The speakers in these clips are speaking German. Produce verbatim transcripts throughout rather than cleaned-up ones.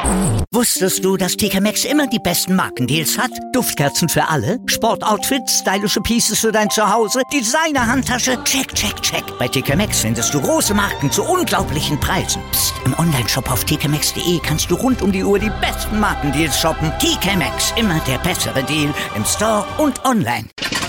Wusstest du, dass T K Maxx immer die besten Markendeals hat? Duftkerzen für alle, Sportoutfits, stylische Pieces für dein Zuhause, Designer-Handtasche, check, check, check. Bei T K Maxx findest du große Marken zu unglaublichen Preisen. Psst. Im Onlineshop auf t k maxx punkt d e kannst du rund um die Uhr die besten Markendeals shoppen. T K Maxx, immer der bessere Deal im Store und online.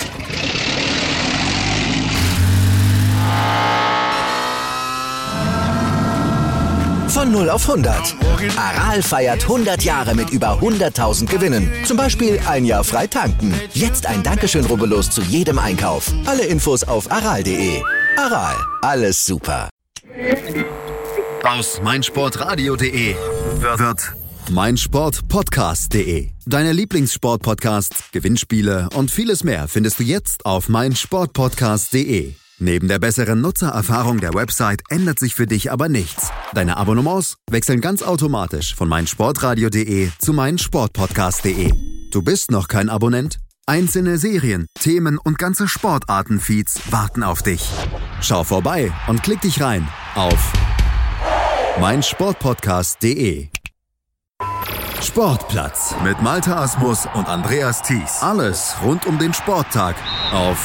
Von null auf hundert. Aral feiert hundert Jahre mit über hunderttausend Gewinnen. Zum Beispiel ein Jahr frei tanken. Jetzt ein Dankeschön, rubbellos zu jedem Einkauf. Alle Infos auf aral punkt de. Aral, alles super. Aus meinsportradio punkt de wird meinsportpodcast punkt de. Deine Lieblingssportpodcasts, Gewinnspiele und vieles mehr findest du jetzt auf meinsportpodcast punkt de. Neben der besseren Nutzererfahrung der Website ändert sich für dich aber nichts. Deine Abonnements wechseln ganz automatisch von meinsportradio punkt de zu meinsportpodcast punkt de. Du bist noch kein Abonnent? Einzelne Serien, Themen und ganze Sportarten-Feeds warten auf dich. Schau vorbei und klick dich rein auf meinsportpodcast punkt de. Sportplatz mit Malte Asmus und Andreas Thies. Alles rund um den Sporttag auf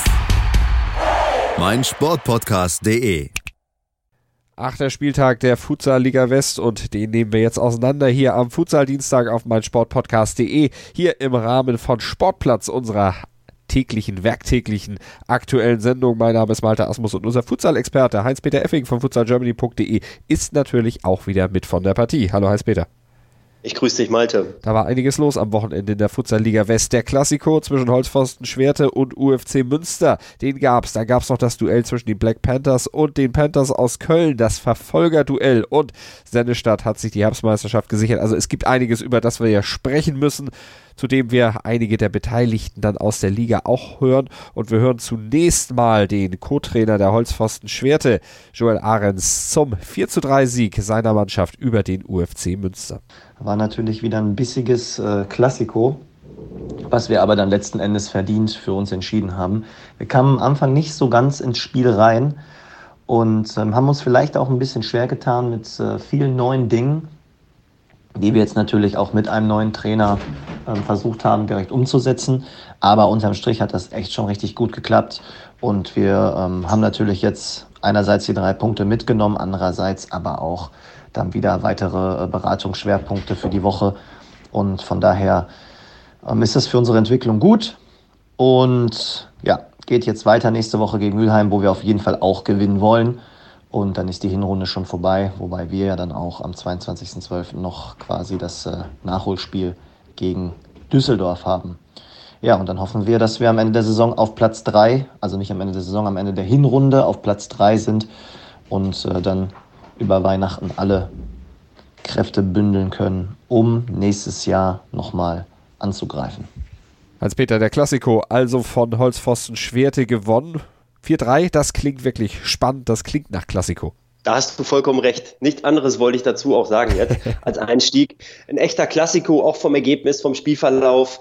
meinsportpodcast punkt de. Achter Spieltag der Futsal-Liga West und den nehmen wir jetzt auseinander hier am Futsal-Dienstag auf meinsportpodcast punkt de. Hier im Rahmen von Sportplatz, unserer täglichen, werktäglichen, aktuellen Sendung. Mein Name ist Malte Asmus und unser Futsal-Experte Heinz-Peter Effing von futsal germany punkt de ist natürlich auch wieder mit von der Partie. Hallo Heinz-Peter. Ich grüße dich, Malte. Da war einiges los am Wochenende in der Futsal-Liga West. Der Klassiko zwischen Holzpfosten Schwerte und U F C Münster, den gab's. Da gab's noch das Duell zwischen den Black Panthers und den Panthers aus Köln, das Verfolgerduell. Und Sennestadt hat sich die Herbstmeisterschaft gesichert. Also es gibt einiges, über das wir ja sprechen müssen, zu dem wir einige der Beteiligten dann aus der Liga auch hören. Und wir hören zunächst mal den Co-Trainer der Holzpfosten Schwerte, Joel Ahrens, zum vier zu drei Sieg seiner Mannschaft über den U F C Münster. War natürlich wieder ein bissiges äh, Klassiko, was wir aber dann letzten Endes verdient für uns entschieden haben. Wir kamen am Anfang nicht so ganz ins Spiel rein und ähm, haben uns vielleicht auch ein bisschen schwer getan mit äh, vielen neuen Dingen, die wir jetzt natürlich auch mit einem neuen Trainer ähm, versucht haben, direkt umzusetzen. Aber unterm Strich hat das echt schon richtig gut geklappt. Und wir ähm, haben natürlich jetzt einerseits die drei Punkte mitgenommen, andererseits aber auch dann wieder weitere äh, Beratungsschwerpunkte für die Woche. Und von daher ähm, ist das für unsere Entwicklung gut. Und ja, geht jetzt weiter nächste Woche gegen Mülheim, wo wir auf jeden Fall auch gewinnen wollen. Und dann ist die Hinrunde schon vorbei, wobei wir ja dann auch am zweiundzwanzigsten zwölften noch quasi das äh, Nachholspiel gegen Düsseldorf haben. Ja, und dann hoffen wir, dass wir am Ende der Saison auf Platz drei, also nicht am Ende der Saison, am Ende der Hinrunde auf Platz drei sind und äh, dann über Weihnachten alle Kräfte bündeln können, um nächstes Jahr nochmal anzugreifen. Hans-Peter, der Klassiko, also von Holzpfosten Schwerte gewonnen. vier drei, das klingt wirklich spannend, das klingt nach Klassiko. Da hast du vollkommen recht. Nichts anderes wollte ich dazu auch sagen jetzt als Einstieg. Ein echter Klassiko, auch vom Ergebnis, vom Spielverlauf.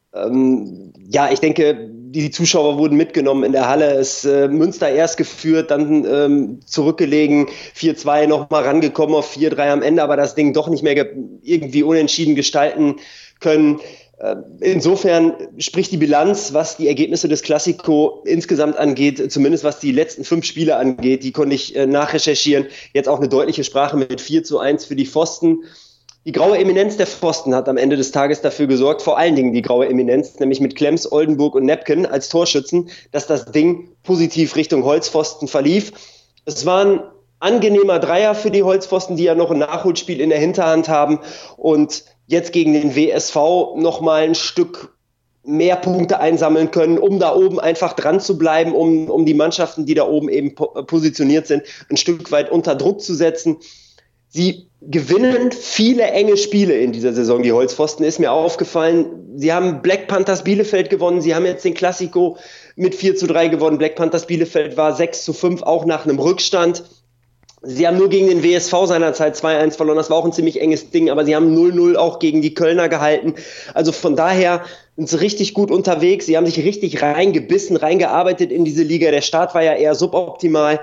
Ähm, ja, ich denke, die Zuschauer wurden mitgenommen in der Halle. Es äh, Münster erst geführt, dann ähm, zurückgelegen, vier zwei nochmal rangekommen auf vier drei am Ende, aber das Ding doch nicht mehr ge- irgendwie unentschieden gestalten können. Insofern spricht die Bilanz, was die Ergebnisse des Klassiko insgesamt angeht, zumindest was die letzten fünf Spiele angeht, die konnte ich äh, nachrecherchieren, jetzt auch eine deutliche Sprache mit vier zu eins für die Pfosten. Die graue Eminenz der Pfosten hat am Ende des Tages dafür gesorgt, vor allen Dingen die graue Eminenz, nämlich mit Klemms, Oldenburg und Nepken als Torschützen, dass das Ding positiv Richtung Holzpfosten verlief. Es waren angenehmer Dreier für die Holzpfosten, die ja noch ein Nachholspiel in der Hinterhand haben und jetzt gegen den W S V nochmal ein Stück mehr Punkte einsammeln können, um da oben einfach dran zu bleiben, um, um die Mannschaften, die da oben eben po- positioniert sind, ein Stück weit unter Druck zu setzen. Sie gewinnen viele enge Spiele in dieser Saison, die Holzpfosten, ist mir aufgefallen. Sie haben Black Panthers Bielefeld gewonnen, sie haben jetzt den Klassiko mit vier zu drei gewonnen. Black Panthers Bielefeld war sechs zu fünf, auch nach einem Rückstand. Sie haben nur gegen den W S V seinerzeit zwei eins verloren, das war auch ein ziemlich enges Ding, aber sie haben null null auch gegen die Kölner gehalten. Also von daher sind sie richtig gut unterwegs, sie haben sich richtig reingebissen, reingearbeitet in diese Liga. Der Start war ja eher suboptimal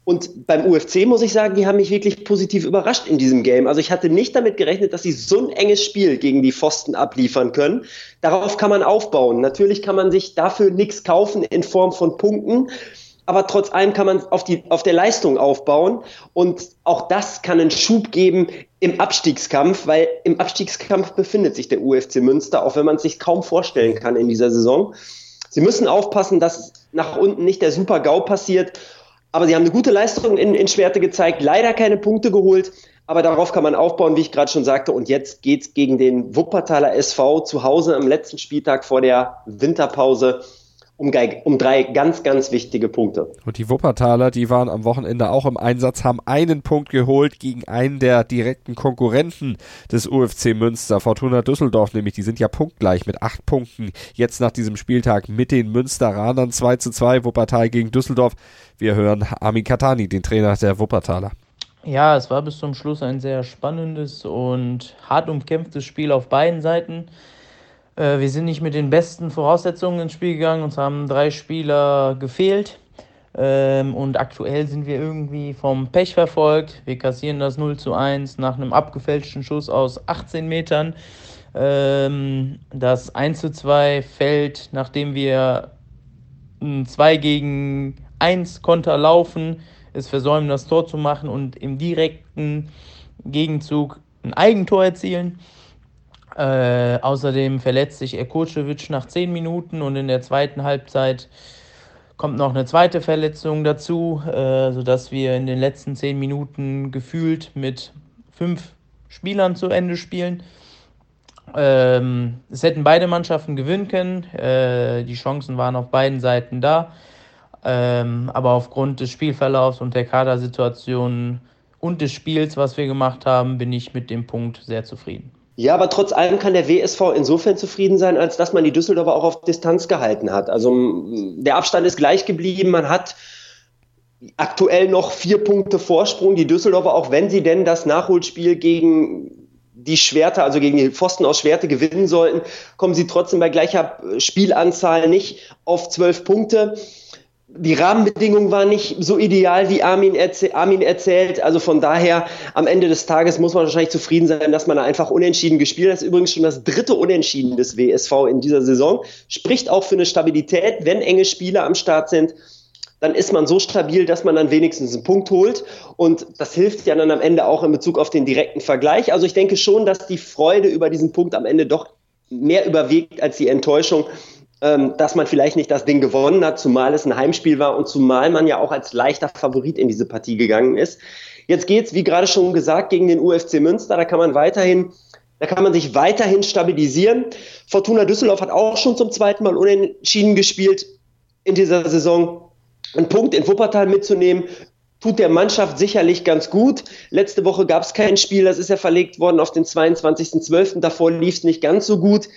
Und beim U F C muss ich sagen, die haben mich wirklich positiv überrascht in diesem Game. Also ich hatte nicht damit gerechnet, dass sie so ein enges Spiel gegen die Pfosten abliefern können. Darauf kann man aufbauen. Natürlich kann man sich dafür nichts kaufen in Form von Punkten. Aber trotz allem kann man auf, die, auf der Leistung aufbauen. Und auch das kann einen Schub geben im Abstiegskampf, weil im Abstiegskampf befindet sich der U F C Münster, auch wenn man es sich kaum vorstellen kann in dieser Saison. Sie müssen aufpassen, dass nach unten nicht der Super-GAU passiert. Aber sie haben eine gute Leistung in, in Schwerte gezeigt, leider keine Punkte geholt, aber darauf kann man aufbauen, wie ich gerade schon sagte. Und jetzt geht's gegen den Wuppertaler S V zu Hause am letzten Spieltag vor der Winterpause um, um drei ganz, ganz wichtige Punkte. Und die Wuppertaler, die waren am Wochenende auch im Einsatz, haben einen Punkt geholt gegen einen der direkten Konkurrenten des U F C Münster, Fortuna Düsseldorf nämlich. Die sind ja punktgleich mit acht Punkten jetzt nach diesem Spieltag mit den Münsteranern. zwei zu zwei Wuppertal gegen Düsseldorf. Wir hören Armin Katani, den Trainer der Wuppertaler. Ja, es war bis zum Schluss ein sehr spannendes und hart umkämpftes Spiel auf beiden Seiten. Äh, wir sind nicht mit den besten Voraussetzungen ins Spiel gegangen, uns haben drei Spieler gefehlt. Ähm, und aktuell sind wir irgendwie vom Pech verfolgt. Wir kassieren das null zu eins nach einem abgefälschten Schuss aus achtzehn Metern. Ähm, das eins zu zwei fällt, nachdem wir ein zwei gegen eins Konter laufen, es versäumen, das Tor zu machen und im direkten Gegenzug ein Eigentor erzielen. Äh, außerdem verletzt sich Erkočević nach zehn Minuten und in der zweiten Halbzeit kommt noch eine zweite Verletzung dazu, äh, sodass wir in den letzten zehn Minuten gefühlt mit fünf Spielern zu Ende spielen. Ähm, es hätten beide Mannschaften gewinnen können, äh, die Chancen waren auf beiden Seiten da. Ähm, aber aufgrund des Spielverlaufs und der Kadersituation und des Spiels, was wir gemacht haben, bin ich mit dem Punkt sehr zufrieden. Ja, aber trotz allem kann der W S V insofern zufrieden sein, als dass man die Düsseldorfer auch auf Distanz gehalten hat. Also der Abstand ist gleich geblieben, man hat aktuell noch vier Punkte Vorsprung. Die Düsseldorfer, auch wenn sie denn das Nachholspiel gegen die Schwerte, also gegen die Pfosten aus Schwerte gewinnen sollten, kommen sie trotzdem bei gleicher Spielanzahl nicht auf zwölf Punkte. Die Rahmenbedingungen waren nicht so ideal, wie Armin, erzäh- Armin erzählt. Also von daher, am Ende des Tages muss man wahrscheinlich zufrieden sein, dass man da einfach unentschieden gespielt hat. Das ist übrigens schon das dritte Unentschieden des W S V in dieser Saison. Spricht auch für eine Stabilität. Wenn enge Spieler am Start sind, dann ist man so stabil, dass man dann wenigstens einen Punkt holt. Und das hilft ja dann am Ende auch in Bezug auf den direkten Vergleich. Also ich denke schon, dass die Freude über diesen Punkt am Ende doch mehr überwiegt als die Enttäuschung, dass man vielleicht nicht das Ding gewonnen hat, zumal es ein Heimspiel war und zumal man ja auch als leichter Favorit in diese Partie gegangen ist. Jetzt geht's, wie gerade schon gesagt, gegen den U F C Münster. Da kann man weiterhin, da kann man sich weiterhin stabilisieren. Fortuna Düsseldorf hat auch schon zum zweiten Mal unentschieden gespielt in dieser Saison. Einen Punkt in Wuppertal mitzunehmen, tut der Mannschaft sicherlich ganz gut. Letzte Woche gab es kein Spiel, das ist ja verlegt worden auf den zweiundzwanzigsten zwölften Davor lief es nicht ganz so gut.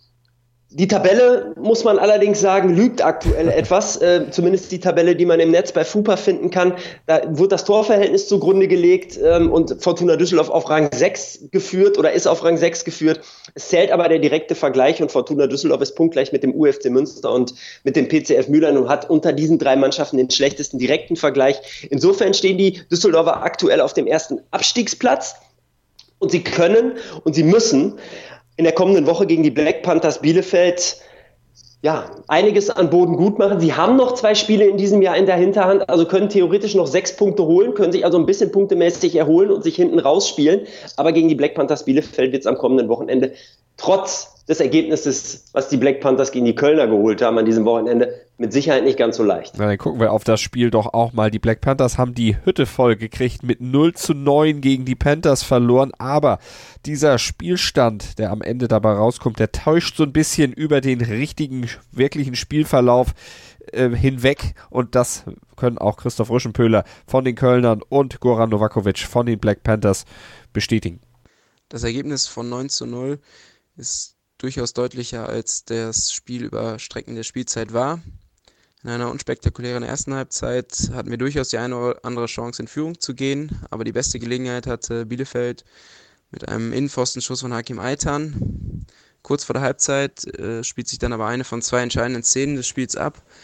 Die Tabelle, muss man allerdings sagen, lügt aktuell etwas, äh, zumindest die Tabelle, die man im Netz bei FUPA finden kann. Da wird das Torverhältnis zugrunde gelegt ähm, und Fortuna Düsseldorf auf Rang sechs geführt oder ist auf Rang sechs geführt. Es zählt aber der direkte Vergleich und Fortuna Düsseldorf ist punktgleich mit dem U F C Münster und mit dem P C F Mühlern und hat unter diesen drei Mannschaften den schlechtesten direkten Vergleich. Insofern stehen die Düsseldorfer aktuell auf dem ersten Abstiegsplatz und sie können und sie müssen in der kommenden Woche gegen die Black Panthers Bielefeld ja, einiges an Boden gut machen. Sie haben noch zwei Spiele in diesem Jahr in der Hinterhand, also können theoretisch noch sechs Punkte holen, können sich also ein bisschen punktemäßig erholen und sich hinten rausspielen. Aber gegen die Black Panthers Bielefeld wird es am kommenden Wochenende trotz des Ergebnisses, was die Black Panthers gegen die Kölner geholt haben an diesem Wochenende, mit Sicherheit nicht ganz so leicht. Na, dann gucken wir auf das Spiel doch auch mal. Die Black Panthers haben die Hütte voll gekriegt, mit null zu neun gegen die Panthers verloren, aber dieser Spielstand, der am Ende dabei rauskommt, der täuscht so ein bisschen über den richtigen, wirklichen Spielverlauf äh, hinweg und das können auch Christoph Rüschenpöhler von den Kölnern und Goran Novakovic von den Black Panthers bestätigen. Das Ergebnis von neun zu null ist durchaus deutlicher, als das Spiel über Strecken der Spielzeit war. In einer unspektakulären ersten Halbzeit hatten wir durchaus die eine oder andere Chance, in Führung zu gehen, aber die beste Gelegenheit hatte Bielefeld mit einem Innenpfostenschuss von Hakim Aytan. Kurz vor der Halbzeit äh, spielt sich dann aber eine von zwei entscheidenden Szenen des Spiels ab.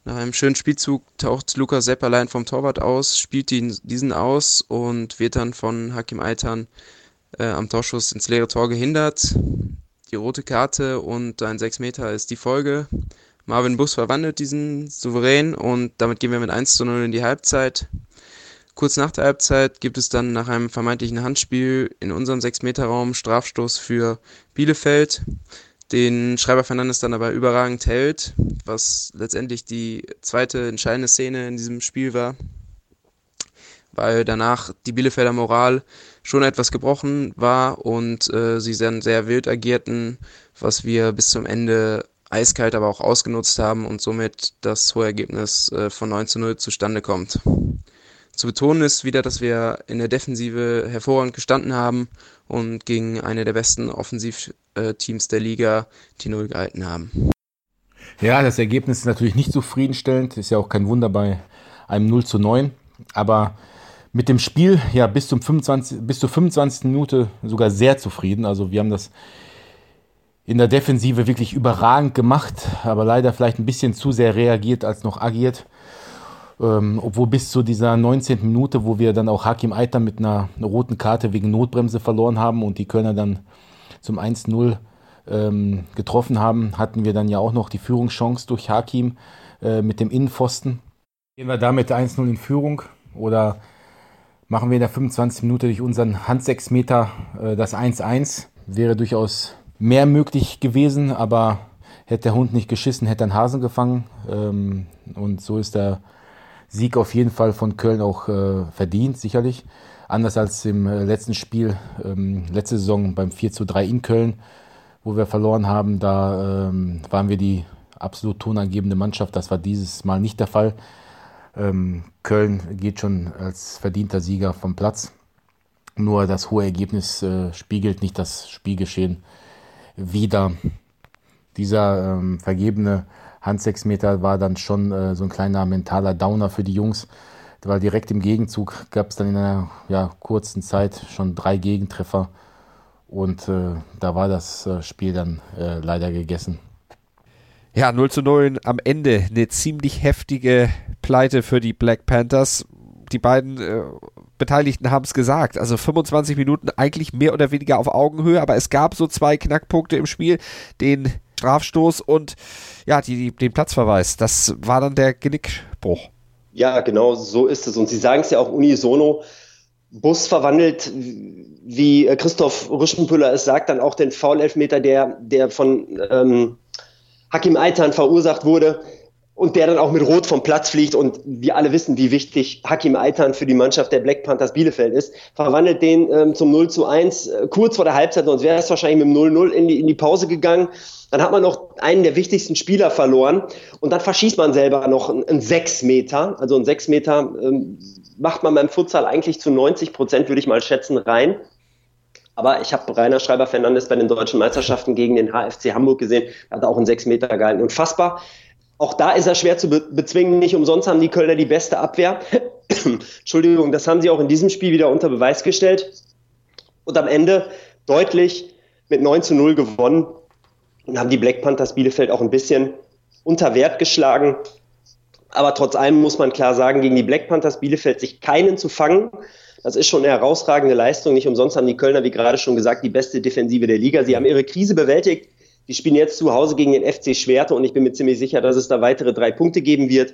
Nach einem schönen Spielzug taucht Lukas Sepp allein vom Torwart aus, spielt ihn, diesen aus und wird dann von Hakim Aytan äh, am Torschuss ins leere Tor gehindert. Die rote Karte und ein sechs Meter ist die Folge. Marvin Buss verwandelt diesen souverän und damit gehen wir mit eins zu null in die Halbzeit. Kurz nach der Halbzeit gibt es dann nach einem vermeintlichen Handspiel in unserem sechs Meter Raum Strafstoß für Bielefeld, den Schreiber Fernandes dann aber überragend hält, was letztendlich die zweite entscheidende Szene in diesem Spiel war, weil danach die Bielefelder Moral schon etwas gebrochen war und äh, sie dann sehr wild agierten, was wir bis zum Ende eiskalt aber auch ausgenutzt haben und somit das hohe Ergebnis äh, von neun zu null zustande kommt. Zu betonen ist wieder, dass wir in der Defensive hervorragend gestanden haben und gegen eine der besten Offensivteams der Liga die Null gehalten haben. Ja, das Ergebnis ist natürlich nicht zufriedenstellend, ist ja auch kein Wunder bei einem null zu neun, aber mit dem Spiel ja bis zum fünfundzwanzigsten bis zur fünfundzwanzigsten Minute sogar sehr zufrieden. Also wir haben das in der Defensive wirklich überragend gemacht, aber leider vielleicht ein bisschen zu sehr reagiert als noch agiert. Ähm, obwohl bis zu dieser neunzehnten Minute, wo wir dann auch Hakim Aytan mit einer, einer roten Karte wegen Notbremse verloren haben und die Kölner dann zum eins null ähm, getroffen haben, hatten wir dann ja auch noch die Führungschance durch Hakim äh, mit dem Innenpfosten. Gehen wir damit eins null in Führung oder machen wir in der fünfundzwanzigsten Minute durch unseren Handsechsmeter äh, das eins eins? Wäre durchaus mehr möglich gewesen, aber hätte der Hund nicht geschissen, hätte ein Hasen gefangen. Ähm, und so ist der Sieg auf jeden Fall von Köln auch äh, verdient, sicherlich. Anders als im äh, letzten Spiel, ähm, letzte Saison beim vier zu drei in Köln, wo wir verloren haben. Da ähm, waren wir die absolut tonangebende Mannschaft. Das war dieses Mal nicht der Fall. Ähm, Köln geht schon als verdienter Sieger vom Platz. Nur das hohe Ergebnis äh, spiegelt nicht das Spielgeschehen wider. Dieser ähm, vergebene Handsechsmeter war dann schon äh, so ein kleiner mentaler Downer für die Jungs, weil direkt im Gegenzug gab es dann in einer ja, kurzen Zeit schon drei Gegentreffer und äh, da war das äh, Spiel dann äh, leider gegessen. Ja, null zu null am Ende, eine ziemlich heftige Pleite für die Black Panthers. Die beiden äh, Beteiligten haben es gesagt, also fünfundzwanzig Minuten eigentlich mehr oder weniger auf Augenhöhe, aber es gab so zwei Knackpunkte im Spiel, den Strafstoß und ja, die, die, den Platzverweis. Das war dann der Genickbruch. Ja, genau, so ist es. Und Sie sagen es ja auch unisono. Buss verwandelt, wie Christoph Rüschenpüller es sagt, dann auch den Foul-Elfmeter, der, der von ähm, Hakim Aytan verursacht wurde und der dann auch mit Rot vom Platz fliegt. Und wir alle wissen, wie wichtig Hakim Aytan für die Mannschaft der Black Panthers Bielefeld ist. Verwandelt den ähm, zum null zu eins äh, kurz vor der Halbzeit, sonst wäre es wahrscheinlich mit dem null null in die, in die Pause gegangen. Dann hat man noch einen der wichtigsten Spieler verloren und dann verschießt man selber noch einen sechs Meter. Also einen sechs Meter ähm, macht man beim Futsal eigentlich zu neunzig Prozent, würde ich mal schätzen, rein. Aber ich habe Rainer Schreiber-Fernandes bei den deutschen Meisterschaften gegen den H F C Hamburg gesehen. Er hat auch einen sechs Meter gehalten. Unfassbar. Auch da ist er schwer zu be- bezwingen. Nicht umsonst haben die Kölner die beste Abwehr. Entschuldigung, das haben sie auch in diesem Spiel wieder unter Beweis gestellt. Und am Ende deutlich mit neun zu null gewonnen. Und haben die Black Panthers Bielefeld auch ein bisschen unter Wert geschlagen. Aber trotz allem muss man klar sagen, gegen die Black Panthers Bielefeld sich keinen zu fangen. Das ist schon eine herausragende Leistung. Nicht umsonst haben die Kölner, wie gerade schon gesagt, die beste Defensive der Liga. Sie haben ihre Krise bewältigt. Die spielen jetzt zu Hause gegen den F C Schwerte und ich bin mir ziemlich sicher, dass es da weitere drei Punkte geben wird.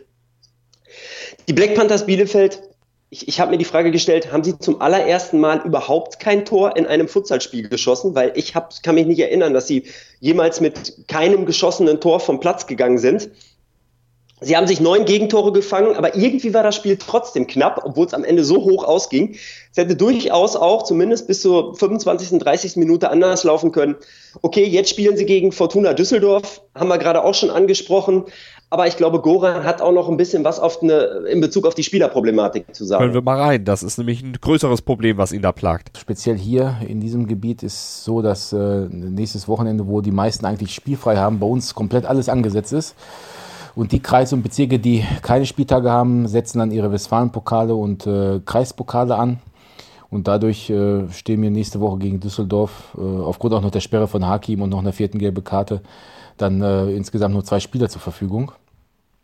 Die Black Panthers Bielefeld, ich, ich habe mir die Frage gestellt, haben sie zum allerersten Mal überhaupt kein Tor in einem Futsalspiel geschossen? Weil ich hab, kann mich nicht erinnern, dass sie jemals mit keinem geschossenen Tor vom Platz gegangen sind. Sie haben sich neun Gegentore gefangen, aber irgendwie war das Spiel trotzdem knapp, obwohl es am Ende so hoch ausging. Es hätte durchaus auch zumindest bis zur fünfundzwanzigsten, dreißigsten Minute anders laufen können. Okay, jetzt spielen sie gegen Fortuna Düsseldorf, haben wir gerade auch schon angesprochen. Aber ich glaube, Goran hat auch noch ein bisschen was auf eine, in Bezug auf die Spielerproblematik zu sagen. Hören wir mal rein. Das ist nämlich ein größeres Problem, was ihn da plagt. Speziell hier in diesem Gebiet ist so, dass äh, nächstes Wochenende, wo die meisten eigentlich spielfrei haben, bei uns komplett alles angesetzt ist. Und die Kreise und Bezirke, die keine Spieltage haben, setzen dann ihre Westfalenpokale und äh, Kreispokale an. Und dadurch äh, stehen wir nächste Woche gegen Düsseldorf, äh, aufgrund auch noch der Sperre von Hakim und noch einer vierten gelben Karte, dann äh, insgesamt nur zwei Spieler zur Verfügung.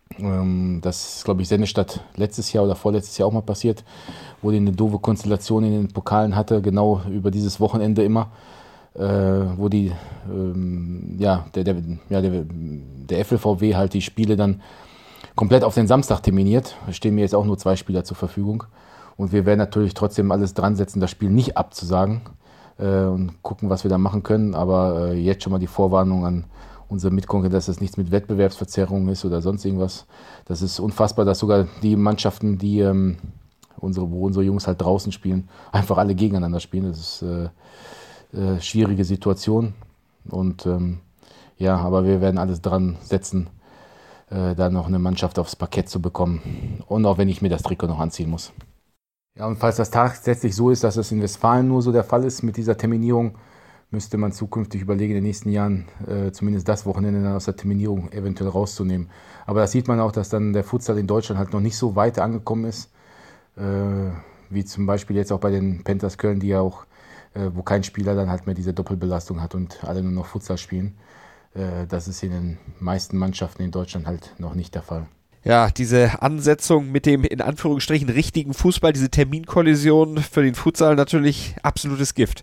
Ähm, das ist, glaube ich, Sennestadt letztes Jahr oder vorletztes Jahr auch mal passiert, wo die eine doofe Konstellation in den Pokalen hatte, genau über dieses Wochenende immer, äh, wo die, ähm, ja, der, der, ja der, der F L V W halt die Spiele dann komplett auf den Samstag terminiert. Da stehen mir jetzt auch nur zwei Spieler zur Verfügung. Und wir werden natürlich trotzdem alles dran setzen, das Spiel nicht abzusagen äh, und gucken, was wir da machen können. Aber äh, jetzt schon mal die Vorwarnung an unsere Mitkonkurrenten, dass das nichts mit Wettbewerbsverzerrung ist oder sonst irgendwas. Das ist unfassbar, dass sogar die Mannschaften, die ähm, unsere, wo unsere Jungs halt draußen spielen, einfach alle gegeneinander spielen. Das ist äh, äh, schwierige Situation. Und ähm, ja, aber wir werden alles dran setzen, äh, da noch eine Mannschaft aufs Parkett zu bekommen. Und auch wenn ich mir das Trikot noch anziehen muss. Ja, und falls das tatsächlich so ist, dass es in Westfalen nur so der Fall ist mit dieser Terminierung, müsste man zukünftig überlegen, in den nächsten Jahren äh, zumindest das Wochenende dann aus der Terminierung eventuell rauszunehmen. Aber das sieht man auch, dass dann der Futsal in Deutschland halt noch nicht so weit angekommen ist, äh, wie zum Beispiel jetzt auch bei den Panthers Köln, die ja auch, äh, wo kein Spieler dann halt mehr diese Doppelbelastung hat und alle nur noch Futsal spielen. Äh, das ist in den meisten Mannschaften in Deutschland halt noch nicht der Fall. Ja, diese Ansetzung mit dem in Anführungsstrichen richtigen Fußball, diese Terminkollision für den Futsal natürlich absolutes Gift.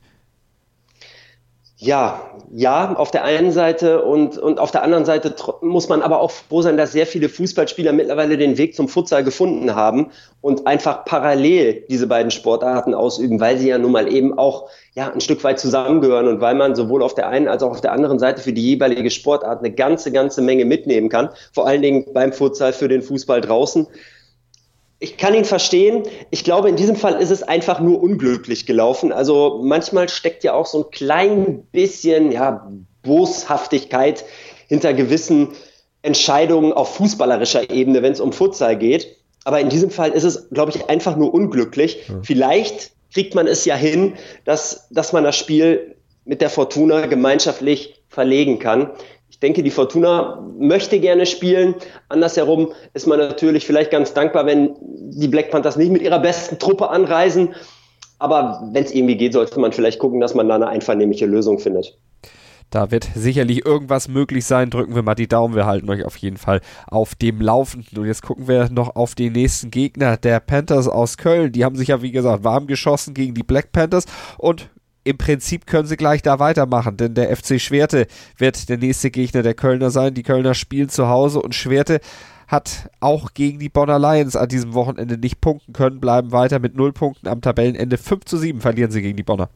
Ja, ja, auf der einen Seite und, und auf der anderen Seite tr- muss man aber auch froh sein, dass sehr viele Fußballspieler mittlerweile den Weg zum Futsal gefunden haben und einfach parallel diese beiden Sportarten ausüben, weil sie ja nun mal eben auch ja ein Stück weit zusammengehören und weil man sowohl auf der einen als auch auf der anderen Seite für die jeweilige Sportart eine ganze, ganze Menge mitnehmen kann. Vor allen Dingen beim Futsal für den Fußball draußen. Ich kann ihn verstehen. Ich glaube, in diesem Fall ist es einfach nur unglücklich gelaufen. Also manchmal steckt ja auch so ein klein bisschen ja, Boshaftigkeit hinter gewissen Entscheidungen auf fußballerischer Ebene, wenn es um Futsal geht. Aber in diesem Fall ist es, glaube ich, einfach nur unglücklich. Ja. Vielleicht kriegt man es ja hin, dass, dass man das Spiel mit der Fortuna gemeinschaftlich verlegen kann. Ich denke, die Fortuna möchte gerne spielen. Andersherum ist man natürlich vielleicht ganz dankbar, wenn die Black Panthers nicht mit ihrer besten Truppe anreisen. Aber wenn es irgendwie geht, sollte man vielleicht gucken, dass man da eine einvernehmliche Lösung findet. Da wird sicherlich irgendwas möglich sein. Drücken wir mal die Daumen. Wir halten euch auf jeden Fall auf dem Laufenden. Und jetzt gucken wir noch auf den nächsten Gegner, der Panthers aus Köln. Die haben sich ja, wie gesagt, warm geschossen gegen die Black Panthers. Und im Prinzip können sie gleich da weitermachen, denn der F C Schwerte wird der nächste Gegner der Kölner sein. Die Kölner spielen zu Hause und Schwerte hat auch gegen die Bonner Lions an diesem Wochenende nicht punkten können, bleiben weiter mit null Punkten am Tabellenende. fünf zu sieben verlieren sie gegen die Bonner.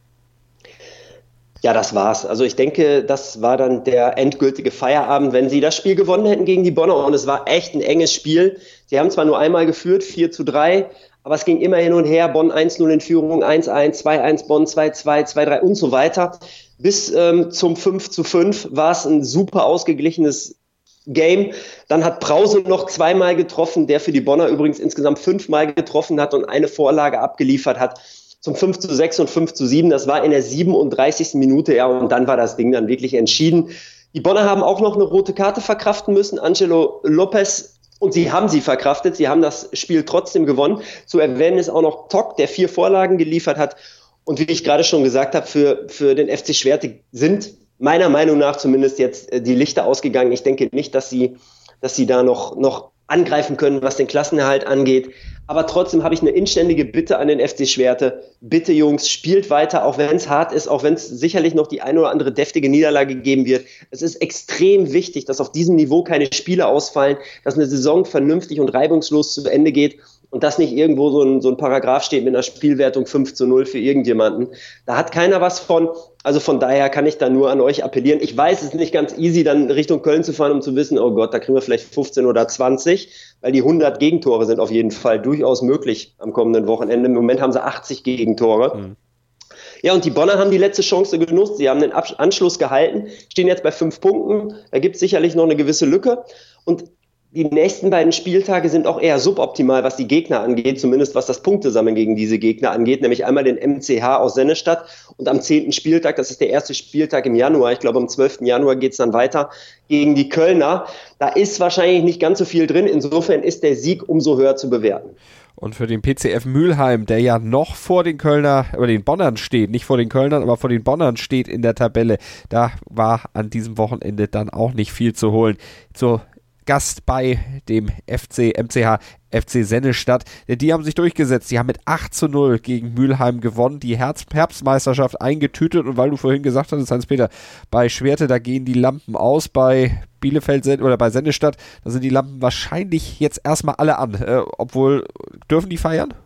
Ja, das war's. Also ich denke, das war dann der endgültige Feierabend, wenn sie das Spiel gewonnen hätten gegen die Bonner. Und es war echt ein enges Spiel. Sie haben zwar nur einmal geführt, vier zu drei, aber es ging immer hin und her. Bonn eins null in Führung, eins eins, zwei eins, Bonn zwei zwei, zwei drei und so weiter. Bis ähm, zum fünf zu fünf war es ein super ausgeglichenes Game. Dann hat Brause noch zweimal getroffen, der für die Bonner übrigens insgesamt fünfmal getroffen hat und eine Vorlage abgeliefert hat. Zum fünf zu sechs und fünf zu sieben, das war in der siebenunddreißigsten Minute, ja, und dann war das Ding dann wirklich entschieden. Die Bonner haben auch noch eine rote Karte verkraften müssen, Angelo Lopez, und sie haben sie verkraftet, sie haben das Spiel trotzdem gewonnen. Zu erwähnen ist auch noch Tock, der vier Vorlagen geliefert hat, und wie ich gerade schon gesagt habe, für, für den F C Schwerte sind meiner Meinung nach zumindest jetzt die Lichter ausgegangen. Ich denke nicht, dass sie, dass sie da noch, noch angreifen können, was den Klassenerhalt angeht. Aber trotzdem habe ich eine inständige Bitte an den F C Schwerte. Bitte, Jungs, spielt weiter, auch wenn es hart ist, auch wenn es sicherlich noch die eine oder andere deftige Niederlage geben wird. Es ist extrem wichtig, dass auf diesem Niveau keine Spiele ausfallen, dass eine Saison vernünftig und reibungslos zu Ende geht und dass nicht irgendwo so ein, so ein Paragraph steht mit einer Spielwertung fünf zu null für irgendjemanden. Da hat keiner was von. Also von daher kann ich da nur an euch appellieren. Ich weiß, es ist nicht ganz easy, dann Richtung Köln zu fahren, um zu wissen, oh Gott, da kriegen wir vielleicht fünfzehn oder zwanzig, weil die hundert Gegentore sind auf jeden Fall durchaus möglich am kommenden Wochenende. Im Moment haben sie achtzig Gegentore. Mhm. Ja, und die Bonner haben die letzte Chance genutzt. Sie haben den Abs- Anschluss gehalten, stehen jetzt bei fünf Punkten. Da gibt es sicherlich noch eine gewisse Lücke. Und die nächsten beiden Spieltage sind auch eher suboptimal, was die Gegner angeht, zumindest was das Punktesammeln gegen diese Gegner angeht, nämlich einmal den M C H aus Sennestadt und am zehnten Spieltag, das ist der erste Spieltag im Januar, ich glaube am zwölften Januar geht es dann weiter, gegen die Kölner. Da ist wahrscheinlich nicht ganz so viel drin, insofern ist der Sieg umso höher zu bewerten. Und für den P C F Mülheim, der ja noch vor den Kölner, oder den Bonnern steht, nicht vor den Kölnern, aber vor den Bonnern steht in der Tabelle, da war an diesem Wochenende dann auch nicht viel zu holen. Zur Gast bei dem F C M C H F C Sennestadt. Die haben sich durchgesetzt. Die haben mit acht zu null gegen Mülheim gewonnen, die Herz- Herbstmeisterschaft eingetütet. Und weil du vorhin gesagt hast, Hans-Peter, bei Schwerte, da gehen die Lampen aus. Bei Bielefeld oder bei Sennestadt, da sind die Lampen wahrscheinlich jetzt erstmal alle an. Äh, obwohl, dürfen die feiern?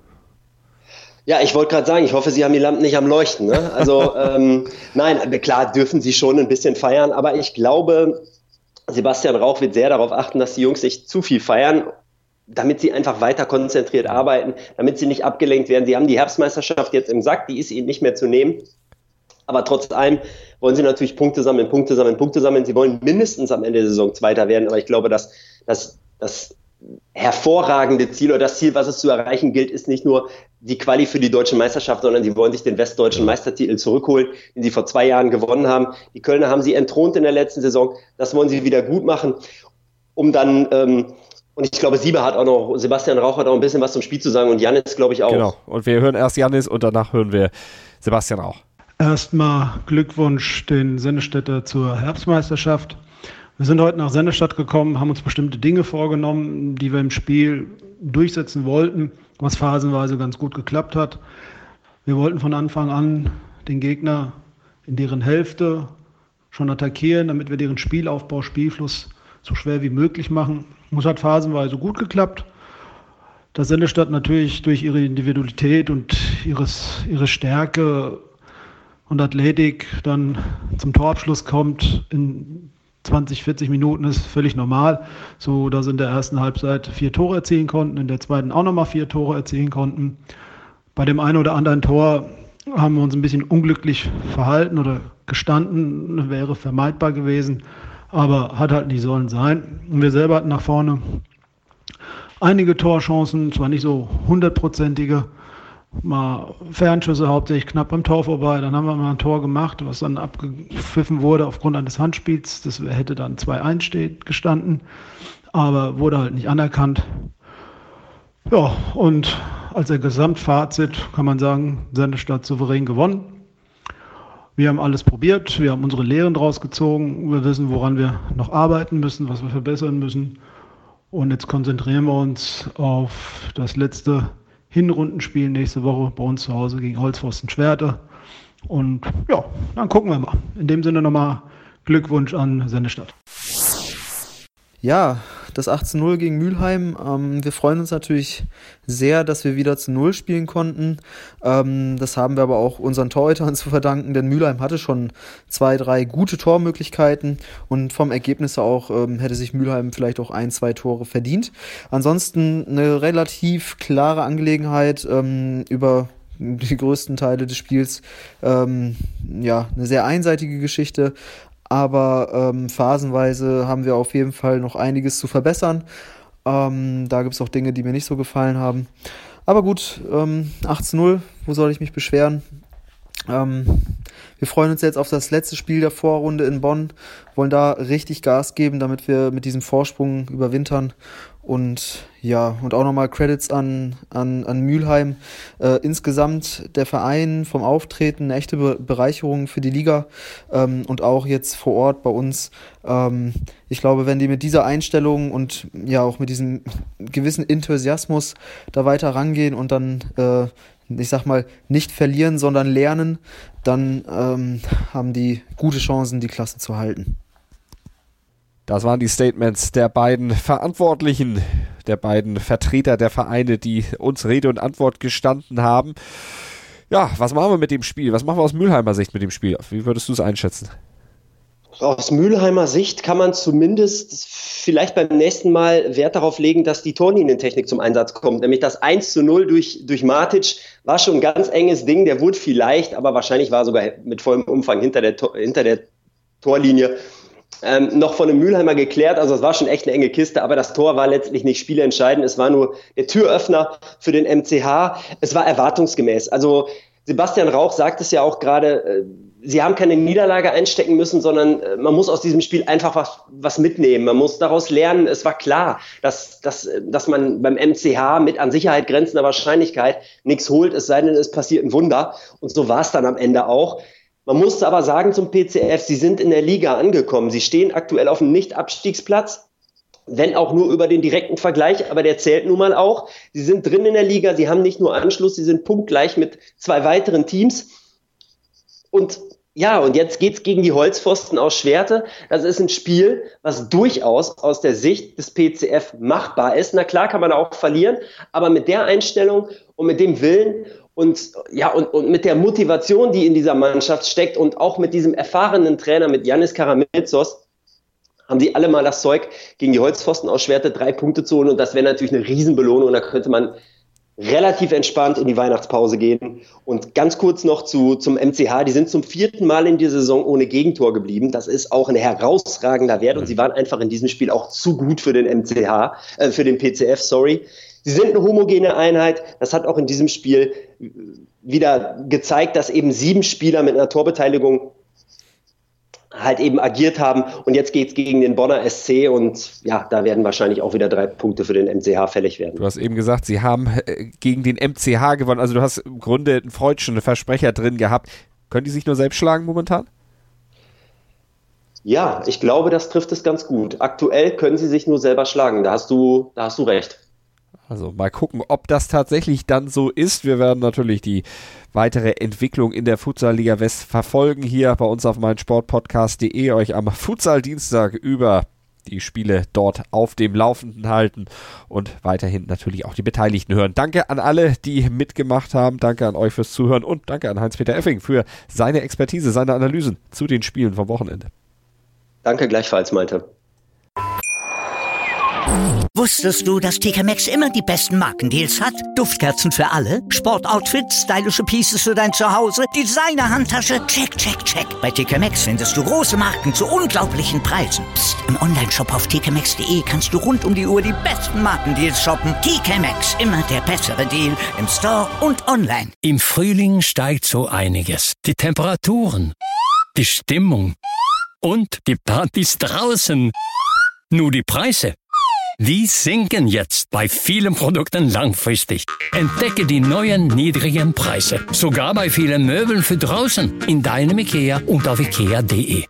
Ja, ich wollte gerade sagen, ich hoffe, Sie haben die Lampen nicht am Leuchten. Ne? Also ähm, nein, klar dürfen Sie schon ein bisschen feiern, aber ich glaube, Sebastian Rauch wird sehr darauf achten, dass die Jungs nicht zu viel feiern, damit sie einfach weiter konzentriert arbeiten, damit sie nicht abgelenkt werden. Sie haben die Herbstmeisterschaft jetzt im Sack, die ist ihnen nicht mehr zu nehmen. Aber trotz allem wollen sie natürlich Punkte sammeln, Punkte sammeln, Punkte sammeln. Sie wollen mindestens am Ende der Saison Zweiter werden. Aber ich glaube, dass das das hervorragende Ziel oder das Ziel, was es zu erreichen gilt, ist nicht nur die Quali für die deutsche Meisterschaft, sondern sie wollen sich den westdeutschen Meistertitel zurückholen, den sie vor zwei Jahren gewonnen haben. Die Kölner haben sie entthront in der letzten Saison. Das wollen sie wieder gut machen, um dann, ähm, und ich glaube, Siebe hat auch noch, Sebastian Rauch hat auch ein bisschen was zum Spiel zu sagen und Jannis, glaube ich, auch. Genau, und wir hören erst Jannis und danach hören wir Sebastian Rauch. Erstmal Glückwunsch den Sennestädter zur Herbstmeisterschaft. Wir sind heute nach Sennestadt gekommen, haben uns bestimmte Dinge vorgenommen, die wir im Spiel durchsetzen wollten, was phasenweise ganz gut geklappt hat. Wir wollten von Anfang an den Gegner in deren Hälfte schon attackieren, damit wir deren Spielaufbau, Spielfluss so schwer wie möglich machen. Das hat phasenweise gut geklappt. Dass Sennestadt natürlich durch ihre Individualität und ihres, ihre Stärke und Athletik dann zum Torabschluss kommt in zwanzig, vierzig Minuten ist völlig normal, so dass in der ersten Halbzeit vier Tore erzielen konnten, in der zweiten auch nochmal vier Tore erzielen konnten. Bei dem einen oder anderen Tor haben wir uns ein bisschen unglücklich verhalten oder gestanden, wäre vermeidbar gewesen, aber hat halt nicht sollen sein. Und wir selber hatten nach vorne einige Torchancen, zwar nicht so hundertprozentige, mal Fernschüsse hauptsächlich knapp beim Tor vorbei, dann haben wir mal ein Tor gemacht, was dann abgepfiffen wurde aufgrund eines Handspiels, das hätte dann zwei eins steht, gestanden, aber wurde halt nicht anerkannt. Ja, und als ein Gesamtfazit kann man sagen, Sennestadt souverän gewonnen. Wir haben alles probiert, wir haben unsere Lehren draus gezogen, wir wissen, woran wir noch arbeiten müssen, was wir verbessern müssen und jetzt konzentrieren wir uns auf das letzte Hinrundenspiel nächste Woche bei uns zu Hause gegen Holzpfosten Schwerte. Und ja, dann gucken wir mal. In dem Sinne nochmal Glückwunsch an Sennestadt. Ja, das acht zu null gegen Mülheim. Ähm, wir freuen uns natürlich sehr, dass wir wieder zu Null spielen konnten. Ähm, das haben wir aber auch unseren Torhütern zu verdanken, denn Mülheim hatte schon zwei, drei gute Tormöglichkeiten und vom Ergebnis auch ähm, hätte sich Mülheim vielleicht auch ein, zwei Tore verdient. Ansonsten eine relativ klare Angelegenheit ähm, über die größten Teile des Spiels. Ähm, ja, eine sehr einseitige Geschichte. Aber ähm, phasenweise haben wir auf jeden Fall noch einiges zu verbessern. Ähm, da gibt es auch Dinge, die mir nicht so gefallen haben. Aber gut, ähm, acht zu null, wo soll ich mich beschweren? Ähm, wir freuen uns jetzt auf das letzte Spiel der Vorrunde in Bonn, wollen da richtig Gas geben, damit wir mit diesem Vorsprung überwintern. Und ja, und auch nochmal Credits an, an, an Mülheim. Äh, insgesamt der Verein vom Auftreten eine echte Be- Bereicherung für die Liga ähm, und auch jetzt vor Ort bei uns. Ähm, ich glaube, wenn die mit dieser Einstellung und ja auch mit diesem gewissen Enthusiasmus da weiter rangehen und dann, äh, ich sag mal, nicht verlieren, sondern lernen, dann ähm, haben die gute Chancen, die Klasse zu halten. Das waren die Statements der beiden Verantwortlichen, der beiden Vertreter der Vereine, die uns Rede und Antwort gestanden haben. Ja, was machen wir mit dem Spiel? Was machen wir aus Mülheimer Sicht mit dem Spiel? Wie würdest du es einschätzen? Aus Mülheimer Sicht kann man zumindest vielleicht beim nächsten Mal Wert darauf legen, dass die Torlinientechnik zum Einsatz kommt. Nämlich das eins zu null durch, durch Matic war schon ein ganz enges Ding. Der wurde vielleicht, aber wahrscheinlich war sogar mit vollem Umfang hinter der, hinter der Torlinie Ähm, noch von einem Mülheimer geklärt, also es war schon echt eine enge Kiste, aber das Tor war letztlich nicht spielentscheidend, es war nur der Türöffner für den M C H, es war erwartungsgemäß, also Sebastian Rauch sagt es ja auch gerade, äh, sie haben keine Niederlage einstecken müssen, sondern äh, man muss aus diesem Spiel einfach was, was mitnehmen, man muss daraus lernen, es war klar, dass, dass, dass man beim M C H mit an Sicherheit grenzender Wahrscheinlichkeit nichts holt, es sei denn, es passiert ein Wunder und so war es dann am Ende auch. Man musste aber sagen zum P C F, sie sind in der Liga angekommen. Sie stehen aktuell auf einem Nicht-Abstiegsplatz wenn auch nur über den direkten Vergleich, aber der zählt nun mal auch. Sie sind drin in der Liga, sie haben nicht nur Anschluss, sie sind punktgleich mit zwei weiteren Teams. Und ja, und jetzt geht's gegen die Holzpfosten aus Schwerte. Das ist ein Spiel, was durchaus aus der Sicht des P C F machbar ist. Na klar kann man auch verlieren, aber mit der Einstellung und mit dem Willen und ja und, und mit der Motivation, die in dieser Mannschaft steckt und auch mit diesem erfahrenen Trainer, mit Yannis Karamitsos, haben sie alle mal das Zeug, gegen die Holzpfosten aus Schwerte drei Punkte zu holen. Und das wäre natürlich eine Riesenbelohnung. Da könnte man relativ entspannt in die Weihnachtspause gehen. Und ganz kurz noch zu, zum M C H. Die sind zum vierten Mal in dieser Saison ohne Gegentor geblieben. Das ist auch ein herausragender Wert. Und sie waren einfach in diesem Spiel auch zu gut für den M C H, äh, für den P C F, sorry. Sie sind eine homogene Einheit. Das hat auch in diesem Spiel wieder gezeigt, dass eben sieben Spieler mit einer Torbeteiligung halt eben agiert haben. Und jetzt geht's gegen den Bonner S C und ja, da werden wahrscheinlich auch wieder drei Punkte für den M C H fällig werden. Du hast eben gesagt, sie haben äh, gegen den M C H gewonnen. Also du hast im Grunde einen freudschen Versprecher drin gehabt. Können die sich nur selbst schlagen momentan? Ja, ich glaube, das trifft es ganz gut. Aktuell können sie sich nur selber schlagen. Da hast du, da hast du recht. Also mal gucken, ob das tatsächlich dann so ist. Wir werden natürlich die weitere Entwicklung in der Futsal-Liga West verfolgen, hier bei uns auf meinsportpodcast punkt de, euch am Futsal-Dienstag über die Spiele dort auf dem Laufenden halten und weiterhin natürlich auch die Beteiligten hören. Danke an alle, die mitgemacht haben, danke an euch fürs Zuhören und danke an Heinz-Peter Effing für seine Expertise, seine Analysen zu den Spielen vom Wochenende. Danke gleichfalls, Malte. Wusstest du, dass T K Maxx immer die besten Markendeals hat? Duftkerzen für alle, Sportoutfits, stylische Pieces für dein Zuhause, Designer-Handtasche, check, check, check. Bei T K Maxx findest du große Marken zu unglaublichen Preisen. Psst. Im Onlineshop auf t k maxx punkt de kannst du rund um die Uhr die besten Markendeals shoppen. T K Maxx, immer der bessere Deal im Store und online. Im Frühling steigt so einiges. Die Temperaturen, die Stimmung und die Partys draußen. Nur die Preise, die sinken jetzt bei vielen Produkten langfristig. Entdecke die neuen niedrigen Preise. Sogar bei vielen Möbeln für draußen. In deinem Ikea und auf ikea punkt de.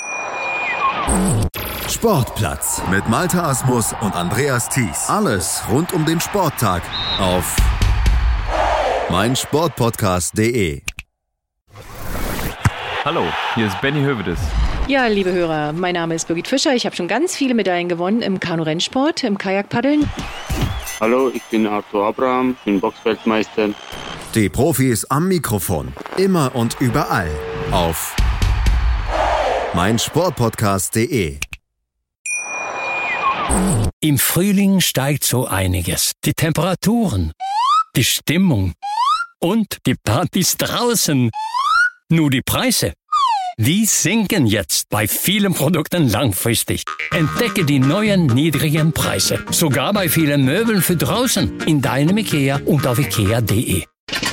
Sportplatz mit Malte Asmus und Andreas Thies. Alles rund um den Sporttag auf meinsportpodcast punkt de. Hallo, hier ist Benny Hövedes. Ja, liebe Hörer, mein Name ist Birgit Fischer. Ich habe schon ganz viele Medaillen gewonnen im Kanu-Rennsport, im Kajakpaddeln. Hallo, ich bin Arthur Abraham, bin Boxweltmeister. Die Profis am Mikrofon, immer und überall auf meinsportpodcast punkt de. Im Frühling steigt so einiges. Die Temperaturen, die Stimmung und die Partys draußen. Nur die Preise, die sinken jetzt bei vielen Produkten langfristig. Entdecke die neuen niedrigen Preise. Sogar bei vielen Möbeln für draußen. In deinem Ikea und auf ikea punkt de.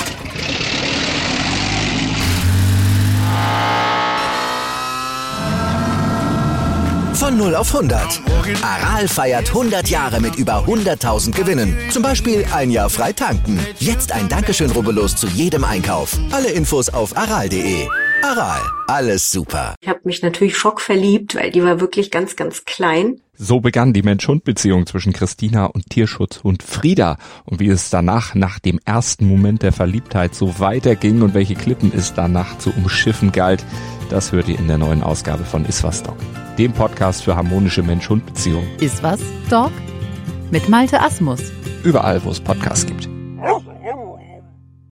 Von null auf hundert. Aral feiert hundert Jahre mit über hunderttausend Gewinnen. Zum Beispiel ein Jahr frei tanken. Jetzt ein Dankeschön, rubbellos zu jedem Einkauf. Alle Infos auf aral punkt de. Aral, alles super. Ich habe mich natürlich schockverliebt, weil die war wirklich ganz, ganz klein. So begann die Mensch-Hund-Beziehung zwischen Christina und Tierschutzhund Frieda. Und wie es danach, nach dem ersten Moment der Verliebtheit, so weiterging und welche Klippen es danach zu umschiffen galt, das hört ihr in der neuen Ausgabe von Iswas Dog, dem Podcast für harmonische Mensch-Hund-Beziehungen. Iswas Dog mit Malte Asmus. Überall, wo es Podcasts gibt.